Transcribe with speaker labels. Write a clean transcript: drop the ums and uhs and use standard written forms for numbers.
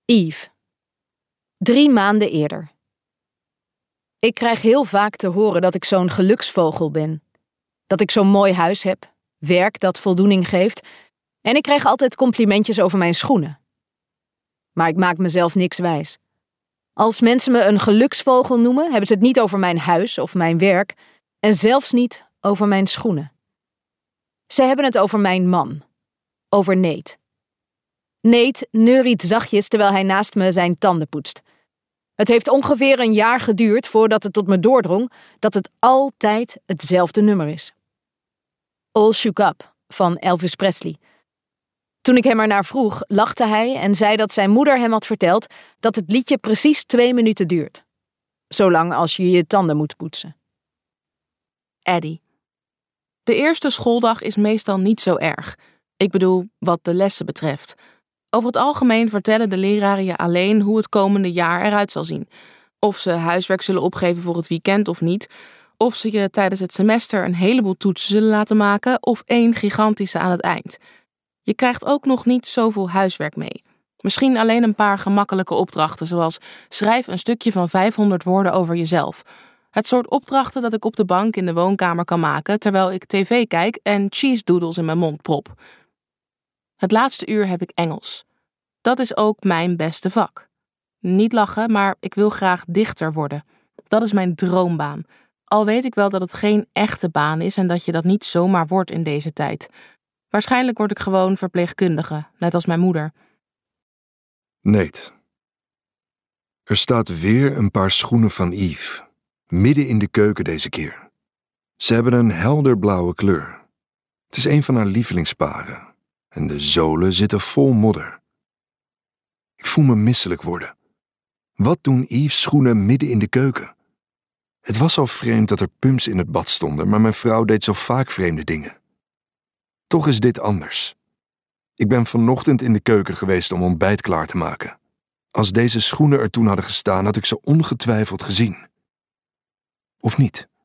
Speaker 1: Yves. 3 maanden eerder. Ik krijg heel vaak te horen dat ik zo'n geluksvogel ben. Dat ik zo'n mooi huis heb, werk dat voldoening geeft en ik krijg altijd complimentjes over mijn schoenen. Maar ik maak mezelf niks wijs. Als mensen me een geluksvogel noemen, hebben ze het niet over mijn huis of mijn werk en zelfs niet over mijn schoenen. Ze hebben het over mijn man, over Nate. Nate neuriet zachtjes terwijl hij naast me zijn tanden poetst. Het heeft ongeveer een jaar geduurd voordat het tot me doordrong dat het altijd hetzelfde nummer is. All Shook Up van Elvis Presley. Toen ik hem ernaar vroeg, lachte hij en zei dat zijn moeder hem had verteld dat het liedje precies 2 minuten duurt. Zolang als je je tanden moet poetsen.
Speaker 2: Eddie. De eerste schooldag is meestal niet zo erg. Ik bedoel, wat de lessen betreft. Over het algemeen vertellen de leraren je alleen hoe het komende jaar eruit zal zien. Of ze huiswerk zullen opgeven voor het weekend of niet. Of ze je tijdens het semester een heleboel toetsen zullen laten maken of 1 gigantische aan het eind. Je krijgt ook nog niet zoveel huiswerk mee. Misschien alleen een paar gemakkelijke opdrachten, zoals schrijf een stukje van 500 woorden over jezelf. Het soort opdrachten dat ik op de bank in de woonkamer kan maken terwijl ik tv kijk en cheese doodles in mijn mond prop. Het laatste uur heb ik Engels. Dat is ook mijn beste vak. Niet lachen, maar ik wil graag dichter worden. Dat is mijn droombaan. Al weet ik wel dat het geen echte baan is en dat je dat niet zomaar wordt in deze tijd. Waarschijnlijk word ik gewoon verpleegkundige, net als mijn moeder.
Speaker 3: Nate. Er staat weer een paar schoenen van Yves. Midden in de keuken deze keer. Ze hebben een helderblauwe kleur. Het is een van haar lievelingsparen. En de zolen zitten vol modder. Ik voel me misselijk worden. Wat doen Yves' schoenen midden in de keuken? Het was al vreemd dat er pumps in het bad stonden, maar mijn vrouw deed zo vaak vreemde dingen. Toch is dit anders. Ik ben vanochtend in de keuken geweest om ontbijt klaar te maken. Als deze schoenen er toen hadden gestaan, had ik ze ongetwijfeld gezien. Of niet?